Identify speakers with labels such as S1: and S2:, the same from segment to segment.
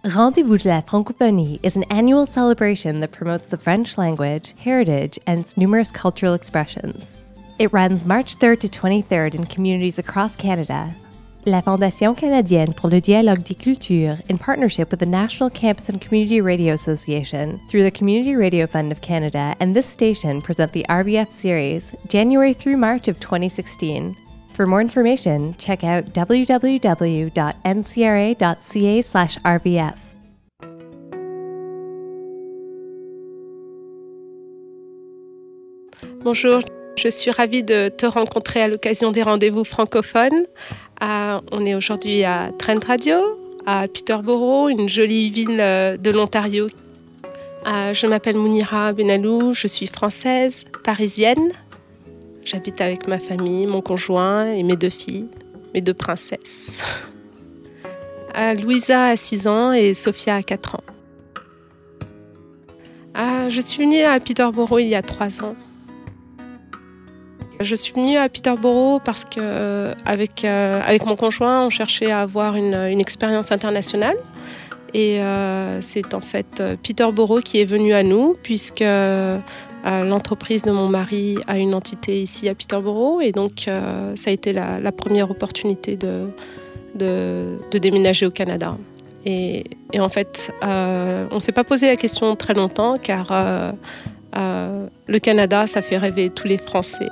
S1: Rendez-vous de la Francophonie is an annual celebration that promotes the French language, heritage, and its numerous cultural expressions. It runs March 3rd to 23rd in communities across Canada. La Fondation canadienne pour le dialogue des cultures, in partnership with the National Campus and Community Radio Association, through the Community Radio Fund of Canada and this station, present the RBF series, January through March of 2016. For more information, check out www.ncra.ca/RBF.
S2: Bonjour, je suis ravie de te rencontrer à l'occasion des rendez-vous francophones. On est aujourd'hui à Trent Radio, à Peterborough, une jolie ville de l'Ontario. Je m'appelle Mounira Benalou, je suis française, parisienne. J'habite avec ma famille, mon conjoint et mes 2 filles, mes 2 princesses. Louisa a 6 ans et Sophia a 4 ans. Je suis venue à Peterborough il y a 3 ans. Je suis venue à Peterborough parce que avec mon conjoint, on cherchait à avoir une expérience internationale. Et c'est en fait Peterborough qui est venu à nous, puisque l'entreprise de mon mari a une entité ici à Peterborough. Et donc, ça a été la première opportunité de déménager au Canada. Et en fait, on ne s'est pas posé la question très longtemps, car le Canada, ça fait rêver tous les Français.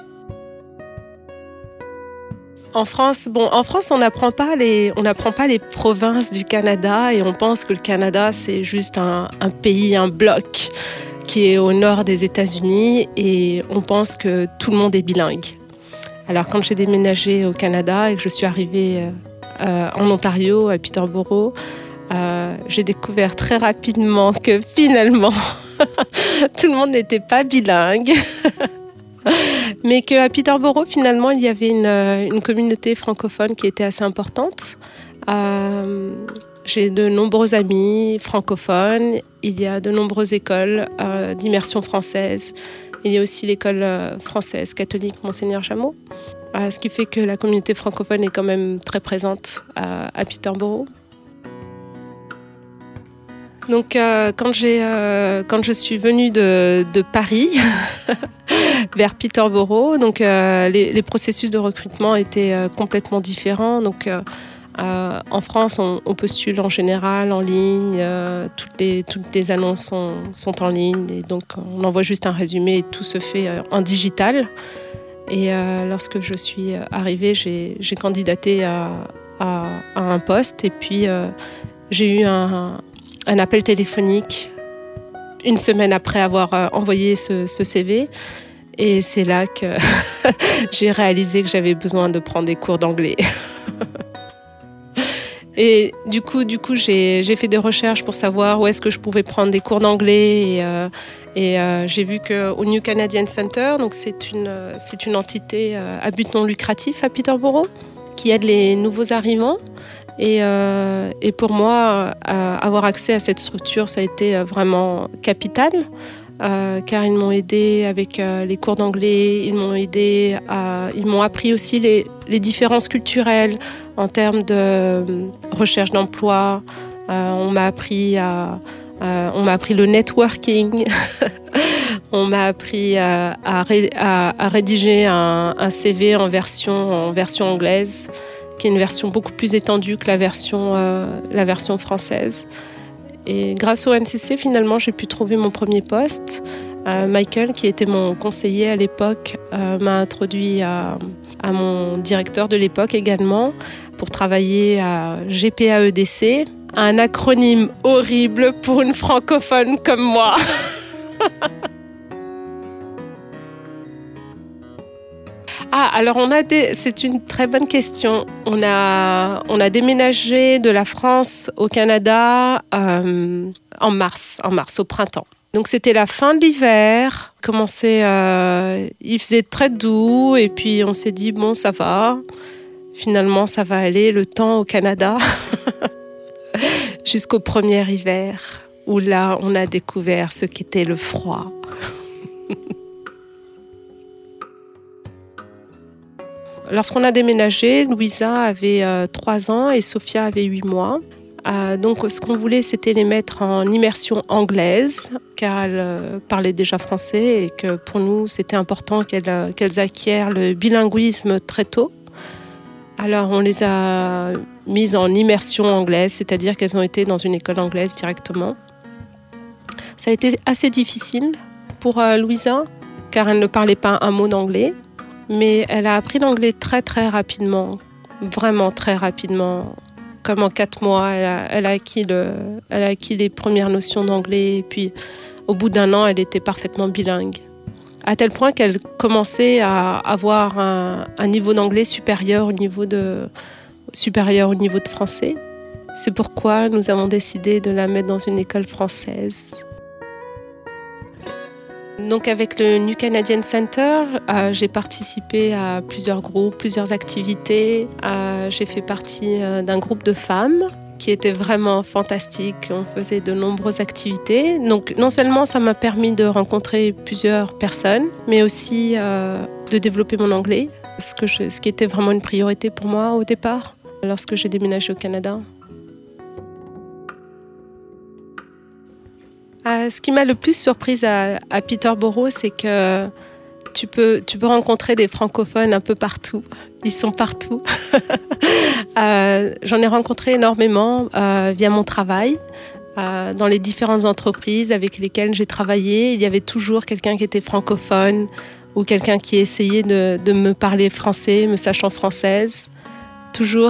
S2: En France, on n'apprend pas les provinces du Canada et on pense que le Canada, c'est juste un pays, un bloc qui est au nord des États-Unis et on pense que tout le monde est bilingue. Alors, quand j'ai déménagé au Canada et que je suis arrivée en Ontario, à Peterborough, j'ai découvert très rapidement que finalement, tout le monde n'était pas bilingue. Mais qu'à Peterborough, finalement, il y avait une communauté francophone qui était assez importante. J'ai de nombreux amis francophones. Il y a de nombreuses écoles d'immersion française. Il y a aussi l'école française catholique Monseigneur Jameau. Ce qui fait que la communauté francophone est quand même très présente à Peterborough. Donc, quand je suis venue de Paris vers Peterborough, donc les processus de recrutement étaient complètement différents. Donc, en France, on postule en général en ligne. Toutes les annonces sont en ligne, et donc on envoie juste un résumé et tout se fait en digital. Et lorsque je suis arrivée, j'ai candidaté à un poste, et puis j'ai eu un appel téléphonique 1 semaine après avoir envoyé ce CV. Et c'est là que j'ai réalisé que j'avais besoin de prendre des cours d'anglais. Et du coup, j'ai fait des recherches pour savoir où est-ce que je pouvais prendre des cours d'anglais. Et j'ai vu qu'au New Canadian Center, donc c'est une entité à but non lucratif à Peterborough, qui aide les nouveaux arrivants. Et pour moi, avoir accès à cette structure, ça a été vraiment capital, car ils m'ont aidé avec les cours d'anglais, ils m'ont appris aussi les différences culturelles en termes de recherche d'emploi. On m'a appris le networking, on m'a appris à rédiger un CV en version anglaise, qui est une version beaucoup plus étendue que la version française. Et grâce au NCC, finalement, j'ai pu trouver mon premier poste. Michael, qui était mon conseiller à l'époque, m'a introduit à mon directeur de l'époque également, pour travailler à GPAEDC, un acronyme horrible pour une francophone comme moi. Alors c'est une très bonne question. On a déménagé de la France au Canada en mars, au printemps. Donc c'était la fin de l'hiver, il faisait très doux et puis on s'est dit bon, ça va. Finalement, ça va aller, le temps au Canada, jusqu'au premier hiver, où là, on a découvert ce qu'était le froid. Lorsqu'on a déménagé, Louisa avait 3 ans et Sophia avait 8 mois. Donc ce qu'on voulait, c'était les mettre en immersion anglaise, car elles parlaient déjà français et que pour nous, c'était important qu'elles acquièrent le bilinguisme très tôt. Alors on les a mises en immersion anglaise, c'est-à-dire qu'elles ont été dans une école anglaise directement. Ça a été assez difficile pour Louisa, car elle ne parlait pas un mot d'anglais, mais elle a appris l'anglais très très rapidement, vraiment très rapidement. Comme en 4 mois, elle a acquis les premières notions d'anglais, et puis au bout d'1 an, elle était parfaitement bilingue. À tel point qu'elle commençait à avoir un niveau d'anglais supérieur au niveau de français. C'est pourquoi nous avons décidé de la mettre dans une école française. Donc avec le New Canadian Center, j'ai participé à plusieurs groupes, plusieurs activités. J'ai fait partie d'un groupe de femmes qui était vraiment fantastique. On faisait de nombreuses activités. Donc non seulement ça m'a permis de rencontrer plusieurs personnes, mais aussi de développer mon anglais, ce qui était vraiment une priorité pour moi au départ, lorsque j'ai déménagé au Canada. Ce qui m'a le plus surprise à Peterborough, c'est que tu peux rencontrer des francophones un peu partout. Ils sont partout. J'en ai rencontré énormément via mon travail. Dans les différentes entreprises avec lesquelles j'ai travaillé, il y avait toujours quelqu'un qui était francophone ou quelqu'un qui essayait de me parler français, me sachant française. Toujours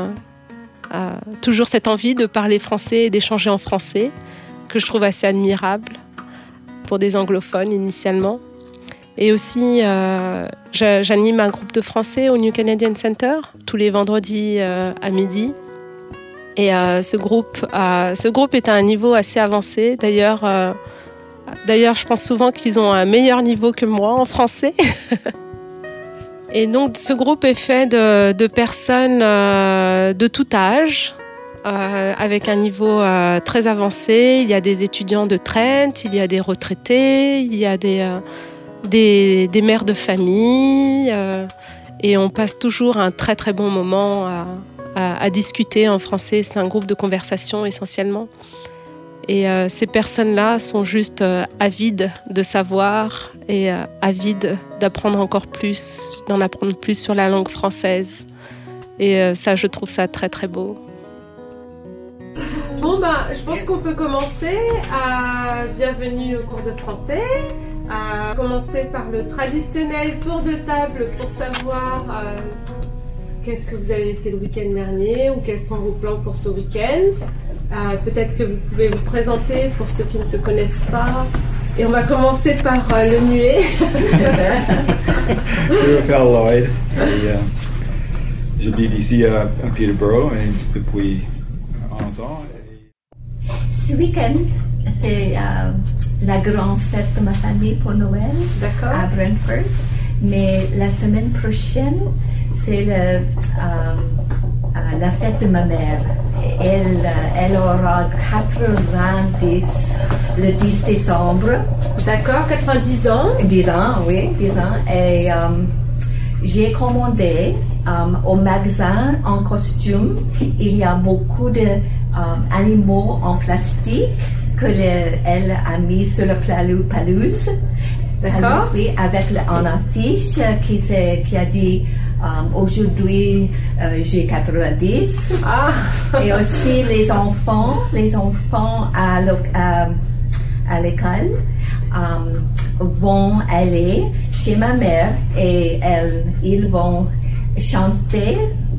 S2: cette envie de parler français et d'échanger en français, que je trouve assez admirable pour des anglophones initialement. Et aussi, j'anime un groupe de français au New Canadian Center tous les vendredis à midi. Et ce groupe est à un niveau assez avancé. D'ailleurs, je pense souvent qu'ils ont un meilleur niveau que moi en français. Et donc, ce groupe est fait de personnes de tout âge, avec un niveau très avancé. Il y a des étudiants de Trent, il y a des retraités, il y a des mères de famille. Et on passe toujours un très très bon moment à discuter en français. C'est un groupe de conversation essentiellement. Et ces personnes-là sont juste avides de savoir et avides d'apprendre encore plus, d'en apprendre plus sur la langue française. Et ça, je trouve ça très très beau. Bon, je pense qu'on peut commencer. Bienvenue au cours de français. Commencer par le traditionnel tour de table pour savoir qu'est-ce que vous avez fait le week-end dernier ou quels sont vos plans pour ce week-end. Peut-être que vous pouvez vous présenter pour ceux qui ne se connaissent pas. Et on va commencer par le muet.
S3: Raphaël Lloyd. J'habite ici à Peterborough et depuis 11 ans.
S4: Ce week-end, c'est la grande fête de ma famille pour Noël. D'accord. À Brantford. Mais la semaine prochaine, c'est la fête de ma mère. Elle aura 90 le 10 décembre.
S2: D'accord, 90 ans.
S4: 10 ans, oui, 10 ans. Et j'ai commandé au magasin en costume. Il y a beaucoup d'animaux en plastique qu'elle a mis sur le pelouse.
S2: D'accord.
S4: Oui, avec un affiche qui a dit aujourd'hui j'ai 90.
S2: Ah.
S4: Et aussi les enfants à l'école vont aller chez ma mère et ils vont chanter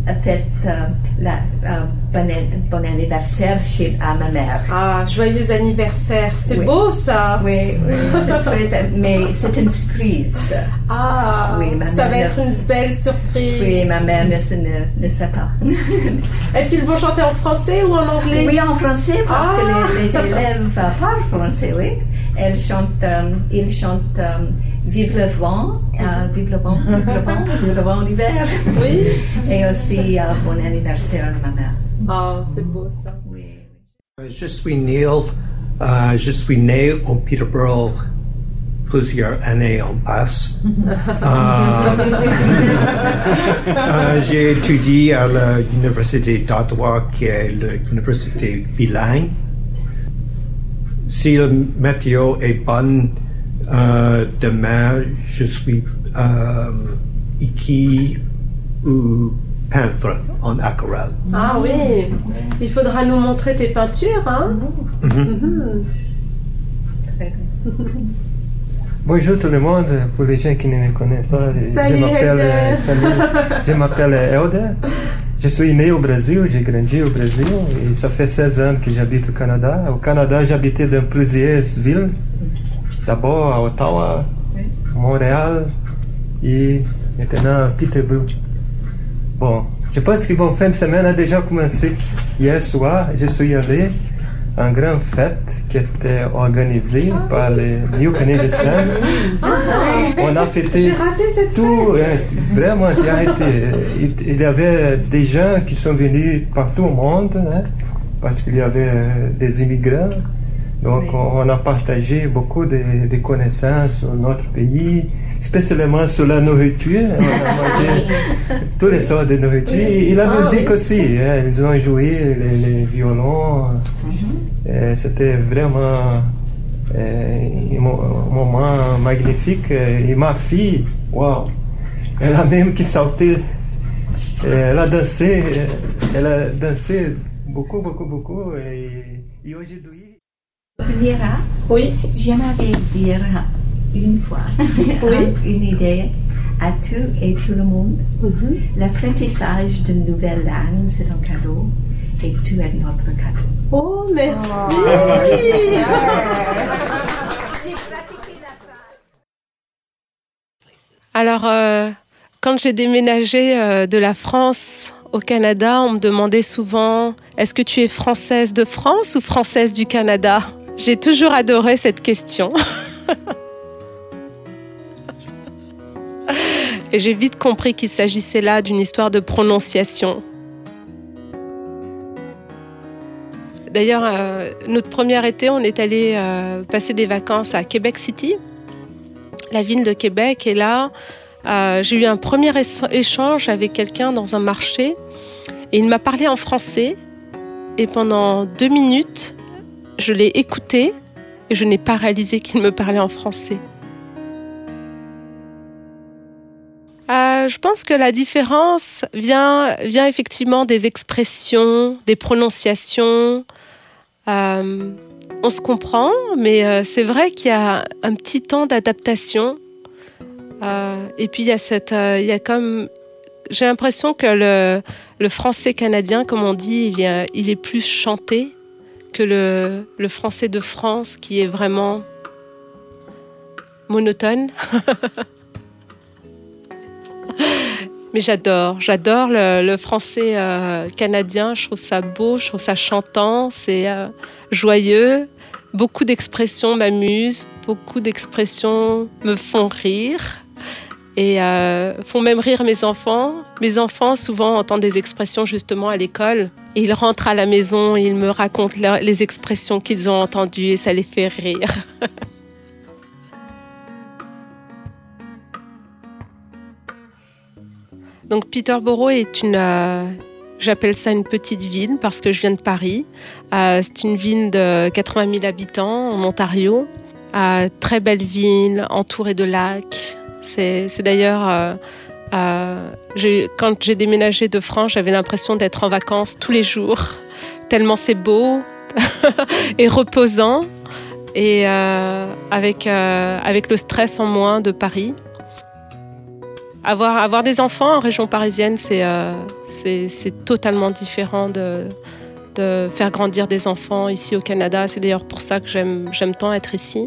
S4: bon anniversaire à ma mère.
S2: Ah, joyeux anniversaire, c'est oui. Beau ça.
S4: Oui, mais c'est une surprise.
S2: Ah, oui, ça va être une belle surprise.
S4: Oui, ma mère ne sait pas.
S2: Est-ce qu'ils vont chanter en français ou en anglais?
S4: Oui, en français, parce que les élèves parlent français, oui. Ils chantent Vive le vent, vive le vent d'hiver. Oui. Et aussi bon anniversaire à ma mère.
S2: Ah, c'est beau ça.
S4: Oui.
S5: Je suis Neil. Je suis né au Peterborough plusieurs années en passe. J'ai étudié à l'université d'Ottawa, qui est l'université bilingue. Si le météo est bon, demain, je suis écrit ou peintre en aquarelle.
S2: Ah oui, il faudra nous montrer tes peintures, hein?
S6: Bonjour tout le monde, pour les gens qui ne me connaissent pas, je m'appelle Elder. Je suis né au Brésil, j'ai grandi au Brésil et ça fait 16 ans que j'habite au Canada. Au Canada, j'habitais dans plusieurs villes. D'abord à Ottawa, Montréal et maintenant à Peterborough. Bon, je pense que fin de semaine a déjà commencé. Hier soir, je suis allé à une grande fête qui était organisée par les New Canadian. On a fêté.
S2: J'ai raté cette
S6: tout,
S2: fête.
S6: Vraiment, il y avait des gens qui sont venus partout au monde, hein, parce qu'il y avait des immigrants. Donc, on a partagé beaucoup de connaissances sur notre pays, spécialement sur la nourriture. On a mangé toutes les sortes de nourriture. Et la musique aussi. Hein, ils ont joué les violons. C'était vraiment un moment magnifique. Et ma fille, waouh, elle a même qui sauté. Elle a dansé beaucoup. Et aujourd'hui...
S4: Mira,
S2: Oui.
S4: j'aimerais dire une fois une idée à tout et tout le monde. L'apprentissage d'une nouvelle langue, c'est un cadeau et tu es notre cadeau.
S2: Oh, merci.
S4: J'ai pratiqué la phrase.
S2: Alors, quand j'ai déménagé de la France au Canada, on me demandait souvent « Est-ce que tu es française de France ou française du Canada ?» J'ai toujours adoré cette question. Et j'ai vite compris qu'il s'agissait là d'une histoire de prononciation. D'ailleurs, notre premier été, on est allé passer des vacances à Québec City, la ville de Québec. Et là, j'ai eu un premier échange avec quelqu'un dans un marché. Et il m'a parlé en français. Et pendant 2 minutes, je l'ai écouté et je n'ai pas réalisé qu'il me parlait en français. Je pense que la différence vient effectivement des expressions, des prononciations. On se comprend, mais c'est vrai qu'il y a un petit temps d'adaptation. Et puis il y a comme... J'ai l'impression que le français canadien, comme on dit, il est plus chanté que le français de France, qui est vraiment monotone. Mais j'adore le français canadien. Je trouve ça beau, je trouve ça chantant, c'est joyeux. Beaucoup d'expressions m'amusent, beaucoup d'expressions me font rire et font même rire mes enfants. Mes enfants souvent entendent des expressions justement à l'école et ils rentrent à la maison et ils me racontent les expressions qu'ils ont entendues et ça les fait rire. Donc Peterborough est j'appelle ça une petite ville parce que je viens de Paris. C'est une ville de 80 000 habitants en Ontario. Très belle ville, entourée de lacs. C'est d'ailleurs, quand j'ai déménagé de France, j'avais l'impression d'être en vacances tous les jours, tellement c'est beau et reposant, et avec le stress en moins de Paris. Avoir des enfants en région parisienne, c'est totalement différent de faire grandir des enfants ici au Canada. C'est d'ailleurs pour ça que j'aime tant être ici.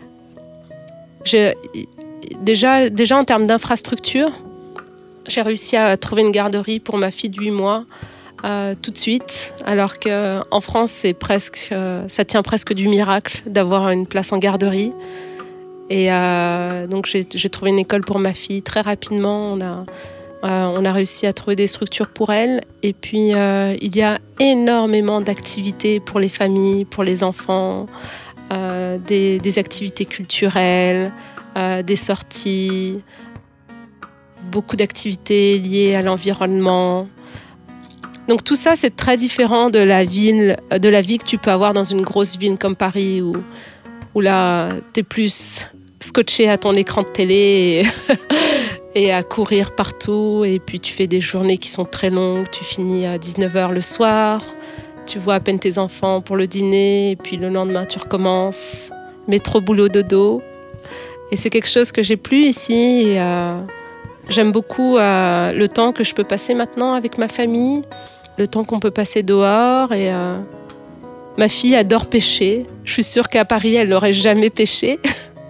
S2: Déjà en termes d'infrastructure, j'ai réussi à trouver une garderie pour ma fille de 8 mois tout de suite, alors qu'en France, ça tient presque du miracle d'avoir une place en garderie. Et donc j'ai trouvé une école pour ma fille très rapidement. On a réussi à trouver des structures pour elle. Et puis il y a énormément d'activités pour les familles, pour les enfants. des activités culturelles, des sorties, beaucoup d'activités liées à l'environnement. Donc tout ça, c'est très différent de la vie que tu peux avoir dans une grosse ville comme Paris où là, tu es plus scotché à ton écran de télé et à courir partout. Et puis tu fais des journées qui sont très longues. Tu finis à 19h le soir. Tu vois à peine tes enfants pour le dîner. Et puis le lendemain, tu recommences. Métro, boulot, dodo. Et c'est quelque chose que j'ai plus ici. Et, j'aime beaucoup le temps que je peux passer maintenant avec ma famille. Le temps qu'on peut passer dehors. Et ma fille adore pêcher. Je suis sûre qu'à Paris, elle n'aurait jamais pêché.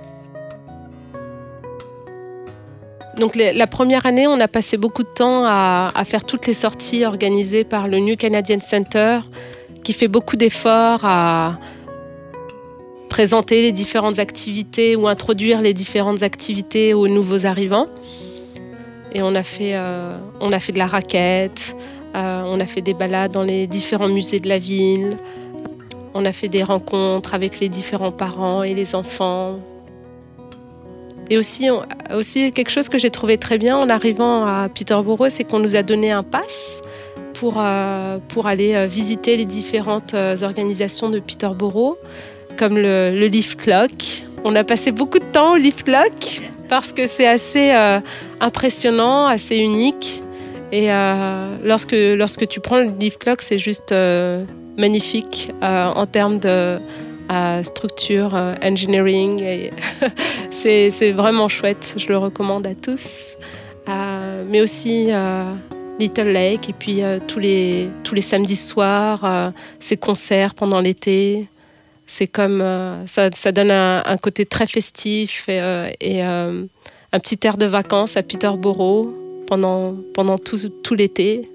S2: Donc la première année, on a passé beaucoup de temps à faire toutes les sorties organisées par le New Canadian Center, qui fait beaucoup d'efforts à présenter les différentes activités ou introduire les différentes activités aux nouveaux arrivants. Et on a fait de la raquette, on a fait des balades dans les différents musées de la ville, on a fait des rencontres avec les différents parents et les enfants. Et aussi quelque chose que j'ai trouvé très bien en arrivant à Peterborough, c'est qu'on nous a donné un pass pour aller visiter les différentes organisations de Peterborough, comme le Lift Lock. On a passé beaucoup de temps au Lift Lock parce que c'est assez impressionnant, assez unique. Et lorsque tu prends le Lift Lock, c'est juste magnifique en termes de structure, engineering. Et c'est vraiment chouette, je le recommande à tous. Mais aussi Little Lake, et puis tous les samedis soirs, ces concerts pendant l'été. C'est comme ça donne un côté très festif et un petit air de vacances à Peterborough pendant tout l'été.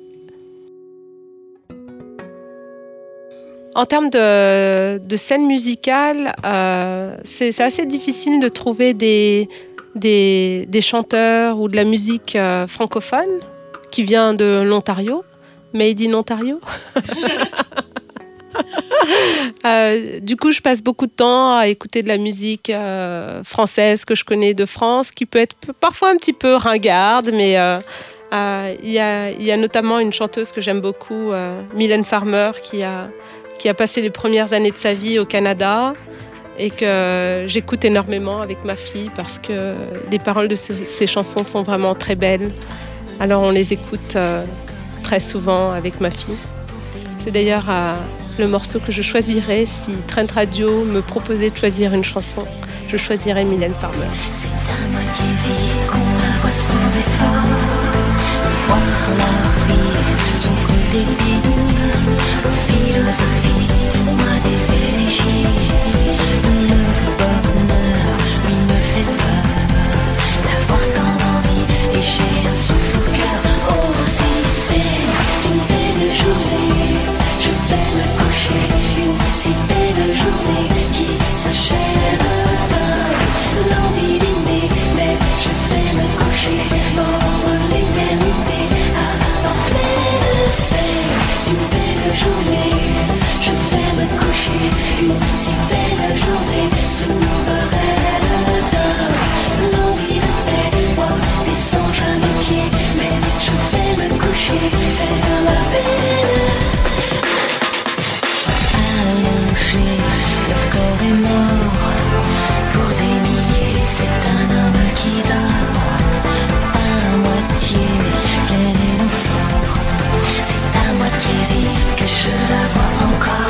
S2: En termes de scène musicale, c'est assez difficile de trouver des chanteurs ou de la musique francophone qui vient de l'Ontario, Made in Ontario. Du coup, je passe beaucoup de temps à écouter de la musique française que je connais de France, qui peut être parfois un petit peu ringarde, mais il y a notamment une chanteuse que j'aime beaucoup, Mylène Farmer, qui a passé les premières années de sa vie au Canada et que j'écoute énormément avec ma fille parce que les paroles de ces chansons sont vraiment très belles. Alors on les écoute très souvent avec ma fille. C'est d'ailleurs le morceau que je choisirais si Trent Radio me proposait de choisir une chanson. Je choisirais Mylène Farmer.
S7: C'est à moitié vie qu'on la voit sans effort. Voir la vie, son côté pénible, philosophie. Moi des élégies, le bonheur lui me fait peur d'avoir tant d'envie et j'ai un souffle au cœur. Oh si c'est une belle journée, je vais me coucher. Une si belle journée qui s'achève, l'envie d'aimer, mais je vais me coucher pour l'éternité en pleine. C'est une belle journée. Une si belle journée s'ouvrait le temps. L'envie de paix, voir des anges à mes pieds. Mais je vais me coucher, faire ma belle. Allongé, le corps est mort. Pour des milliers, c'est un homme qui dort. À moitié, plein et fort. C'est à moitié vie que je la vois encore.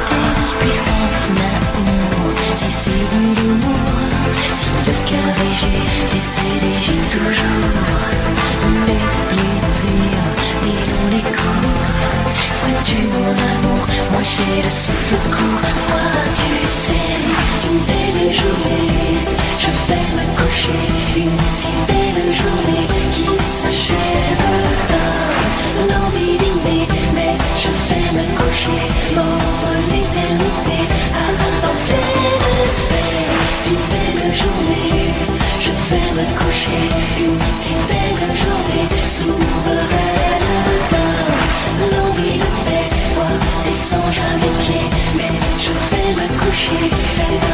S7: Si c'est de l'humour, si le cœur est gai, les élégies toujours. Les plaisirs, les longs, les courts. Vois-tu mon amour, moi j'ai le souffle court. Vois-tu c'est une belle journée, je vais me coucher. Une si belle journée qui s'achève dans l'envie d'aimer. Mais je vais me coucher pour l'éternité en pleine. C'est une belle journée, je vais me coucher. Une si belle journée s'ouvrait le temps. L'envie de paix, voir des anges à mes pieds. Mais je vais me coucher, faire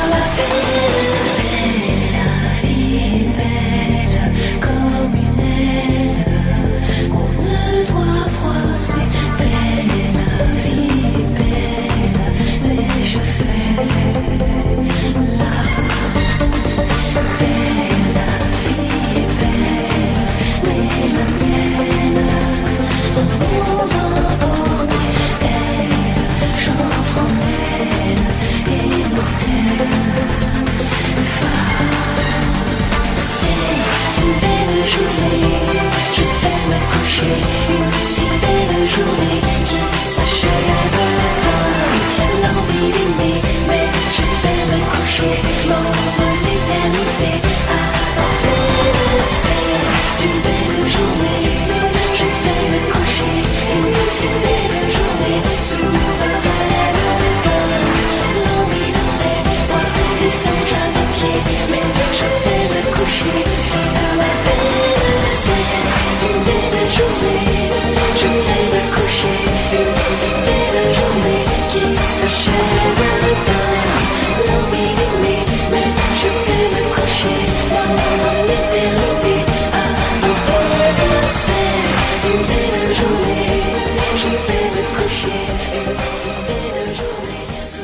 S7: l'envie d'aimer, mais je vais me coucher, m'envole l'éternité à en pleine ciel d'une belle journée. Je vais me coucher, une si belle journée, souveraine comme l'envie d'aimer, voir les anges à mes pieds, mais je vais me coucher dans la belle ciel d'une belle journée. Je vais me coucher, une si belle journée qui s'achève dans l'envie d'aimer, mais je vais me coucher dans l'éternité à en pleine ciel d'une belle journée. Je vais me coucher, une si belle journée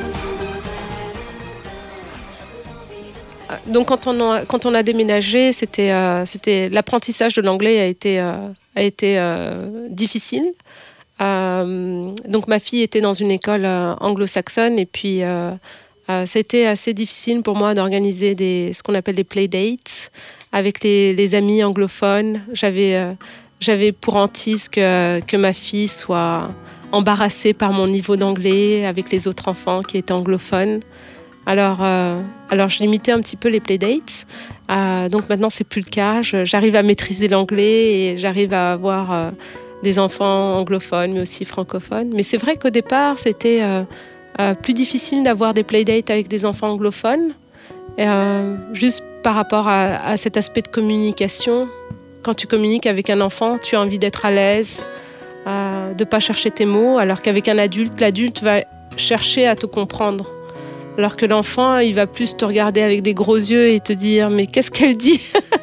S2: Donc quand on a déménagé, c'était l'apprentissage de l'anglais a été difficile. Donc ma fille était dans une école anglo-saxonne et puis c'était assez difficile pour moi d'organiser ce qu'on appelle des playdates avec les amis anglophones. J'avais pour hantise que ma fille soit embarrassée par mon niveau d'anglais avec les autres enfants qui étaient anglophones. Alors je limitais un petit peu les playdates. Donc maintenant, c'est plus le cas. J'arrive à maîtriser l'anglais et j'arrive à avoir des enfants anglophones, mais aussi francophones. Mais c'est vrai qu'au départ, c'était plus difficile d'avoir des playdates avec des enfants anglophones, juste par rapport à cet aspect de communication. Quand tu communiques avec un enfant, tu as envie d'être à l'aise, de ne pas chercher tes mots, alors qu'avec un adulte, l'adulte va chercher à te comprendre. Alors que l'enfant, il va plus te regarder avec des gros yeux et te dire « Mais qu'est-ce qu'elle dit ?»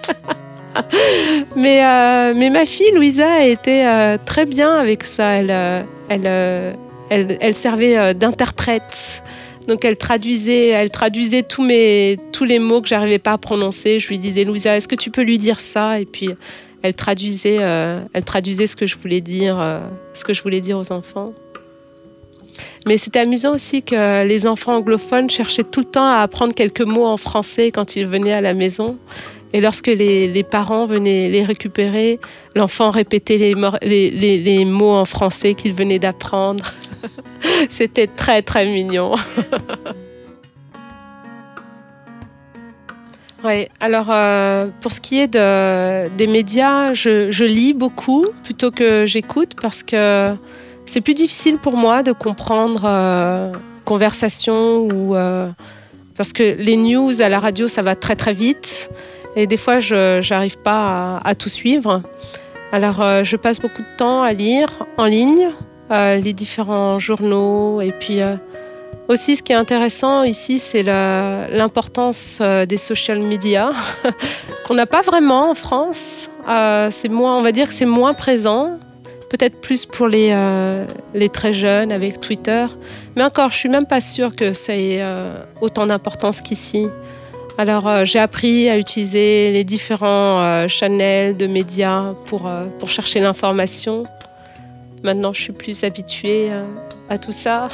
S2: mais ma fille, Louisa, était très bien avec ça. Elle servait d'interprète. Donc elle traduisait tous les mots que j'arrivais pas à prononcer. Je lui disais « Louisa, est-ce que tu peux lui dire ça ?» Et puis elle traduisait ce que je voulais dire aux enfants. Mais c'était amusant aussi que les enfants anglophones cherchaient tout le temps à apprendre quelques mots en français quand ils venaient à la maison. Et lorsque les parents venaient les récupérer, l'enfant répétait les mots en français qu'il venait d'apprendre. C'était très, très mignon. Ouais, alors pour ce qui est des médias, je lis beaucoup plutôt que j'écoute parce que c'est plus difficile pour moi de comprendre conversation parce que les news à la radio, ça va très très vite et des fois, je n'arrive pas à tout suivre. Alors, je passe beaucoup de temps à lire en ligne les différents journaux et puis aussi, ce qui est intéressant ici, c'est l'importance des social media qu'on n'a pas vraiment en France. On va dire que c'est moins présent. Peut-être plus pour les très jeunes avec Twitter. Mais encore, je ne suis même pas sûre que ça ait autant d'importance qu'ici. Alors, j'ai appris à utiliser les différents channels de médias pour chercher l'information. Maintenant, je suis plus habituée à tout ça.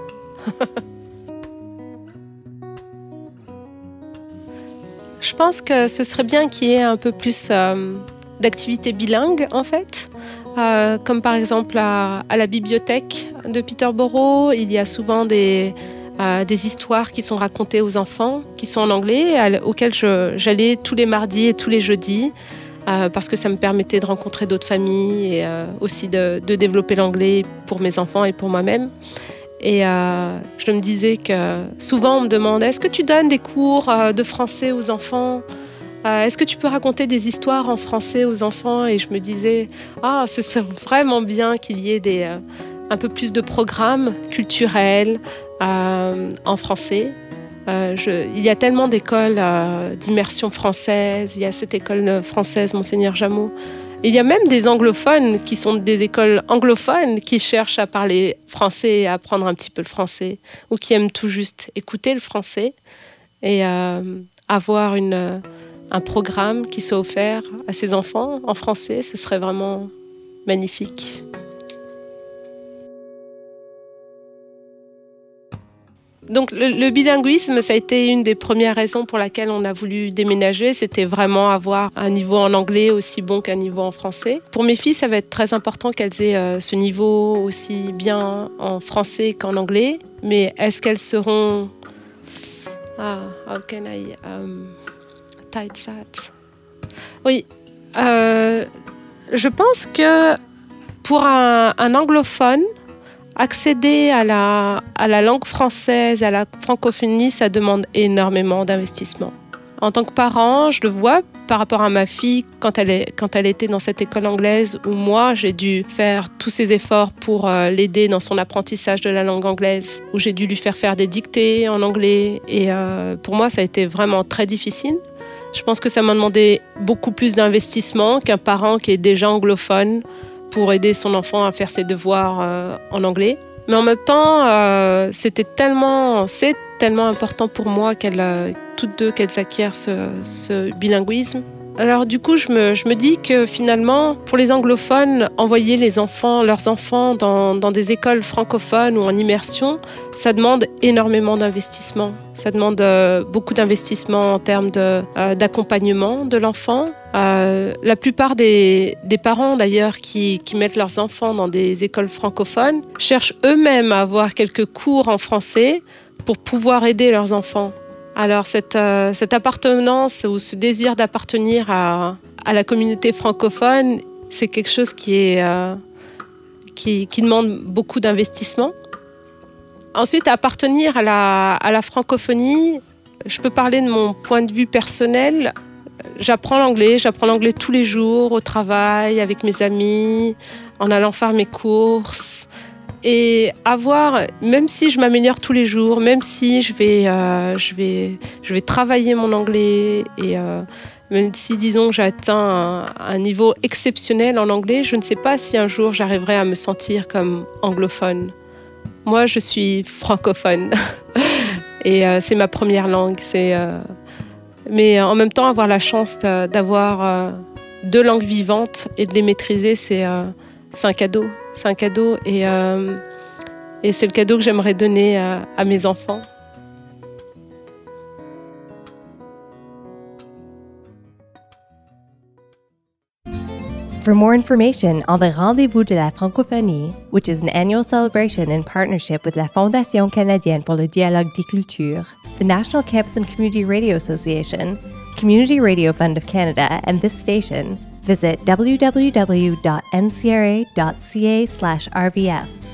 S2: Je pense que ce serait bien qu'il y ait un peu plus d'activités bilingues, en fait. Comme par exemple à la bibliothèque de Peterborough, il y a souvent des histoires qui sont racontées aux enfants, qui sont en anglais, auxquelles j'allais tous les mardis et tous les jeudis, parce que ça me permettait de rencontrer d'autres familles et aussi de développer l'anglais pour mes enfants et pour moi-même. Et je me disais que souvent on me demande « Est-ce que tu donnes des cours de français aux enfants ? Est-ce que tu peux raconter des histoires en français aux enfants ?» Et je me disais « ce serait vraiment bien qu'il y ait un peu plus de programmes culturels en français. » Il y a tellement d'écoles d'immersion française. Il y a cette école française, Monseigneur Jameau. Il y a même des anglophones qui sont des écoles anglophones qui cherchent à parler français et à apprendre un petit peu le français ou qui aiment tout juste écouter le français et avoir un programme qui soit offert à ces enfants en français, ce serait vraiment magnifique. Donc le bilinguisme, ça a été une des premières raisons pour laquelle on a voulu déménager. C'était vraiment avoir un niveau en anglais aussi bon qu'un niveau en français. Pour mes filles, ça va être très important qu'elles aient ce niveau aussi bien en français qu'en anglais. Mais est-ce qu'elles seront... how can I type that? Oui, je pense que pour un anglophone, accéder à la langue française, à la francophonie, ça demande énormément d'investissement. En tant que parent, je le vois par rapport à ma fille quand elle était dans cette école anglaise où moi, j'ai dû faire tous ces efforts pour l'aider dans son apprentissage de la langue anglaise, où j'ai dû lui faire des dictées en anglais. Et pour moi, ça a été vraiment très difficile. Je pense que ça m'a demandé beaucoup plus d'investissement qu'un parent qui est déjà anglophone pour aider son enfant à faire ses devoirs en anglais. Mais en même temps, c'est tellement important pour moi toutes deux qu'elles acquièrent ce bilinguisme. Alors du coup, je me dis que finalement, pour les anglophones, envoyer leurs enfants dans des écoles francophones ou en immersion, ça demande énormément d'investissement. Ça demande beaucoup d'investissement en termes d'accompagnement de l'enfant. La plupart des parents d'ailleurs qui mettent leurs enfants dans des écoles francophones cherchent eux-mêmes à avoir quelques cours en français pour pouvoir aider leurs enfants. Alors cette appartenance ou ce désir d'appartenir à la communauté francophone, c'est quelque chose qui demande beaucoup d'investissement. Ensuite, appartenir à la francophonie, je peux parler de mon point de vue personnel. J'apprends l'anglais tous les jours, au travail, avec mes amis, en allant faire mes courses. Et même si je m'améliore tous les jours, même si je vais travailler mon anglais, et même si, disons, que j'atteins un niveau exceptionnel en anglais, je ne sais pas si un jour j'arriverai à me sentir comme anglophone. Moi, je suis francophone et c'est ma première langue. Mais en même temps, avoir la chance d'avoir deux langues vivantes et de les maîtriser, c'est un cadeau. C'est un cadeau et c'est le cadeau que j'aimerais donner à mes enfants.
S1: For more information on the Rendez-vous de la Francophonie, which is an annual celebration in partnership with la Fondation canadienne pour le dialogue des cultures, the National Campus and Community Radio Association, Community Radio Fund of Canada, and this station, visit www.ncra.ca/RVF.